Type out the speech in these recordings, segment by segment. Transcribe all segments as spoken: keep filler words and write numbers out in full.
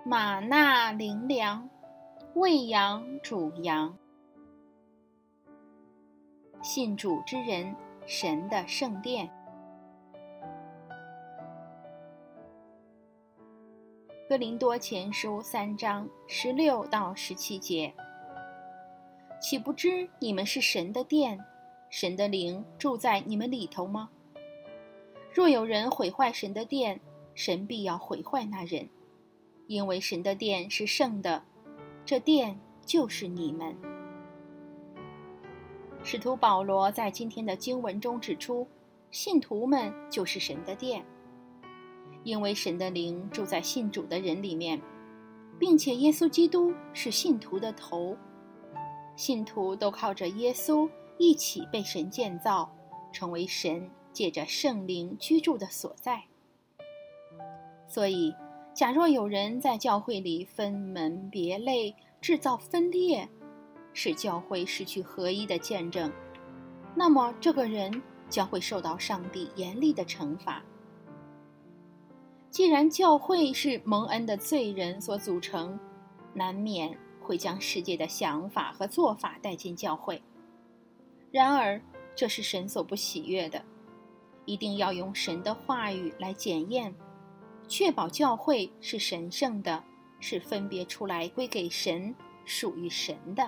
玛纳灵粮，喂养主羊。信主之人，神的圣殿。哥林多前书三章十六到十七节，岂不知你们是神的殿，神的灵住在你们里头吗？若有人毁坏神的殿，神必要毁坏那人，因为神的殿是圣的，这殿就是你们。使徒保罗在今天的经文中指出，信徒们就是神的殿，因为神的灵住在信主的人里面，并且耶稣基督是信徒的头，信徒都靠着耶稣一起被神建造，成为神借着圣灵居住的所在。所以假若有人在教会里分门别类，制造分裂，使教会失去合一的见证，那么这个人将会受到上帝严厉的惩罚。既然教会是蒙恩的罪人所组成，难免会将世界的想法和做法带进教会。然而这是神所不喜悦的，一定要用神的话语来检验，确保教会是神圣的，是分别出来归给神，属于神的。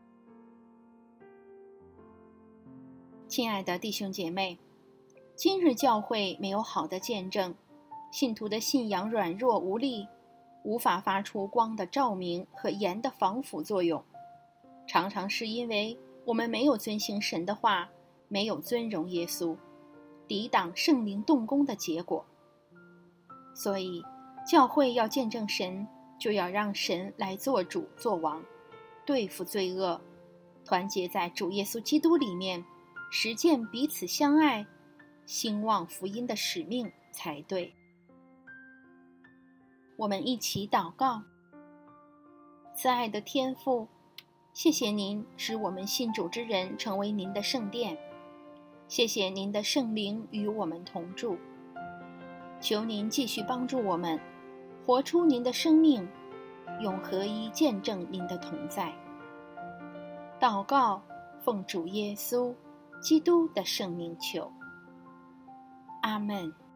亲爱的弟兄姐妹，今日教会没有好的见证，信徒的信仰软弱无力，无法发出光的照明和盐的防腐作用，常常是因为我们没有遵行神的话，没有尊荣耶稣，抵挡圣灵动工的结果。所以教会要见证神，就要让神来做主做王，对付罪恶，团结在主耶稣基督里面，实践彼此相爱，兴旺福音的使命才对。我们一起祷告。慈爱的天父，谢谢您使我们信主之人成为您的圣殿，谢谢您的圣灵与我们同住，求您继续帮助我们活出您的生命，用合一见证您的同在。祷告，奉主耶稣基督的圣名求，阿们。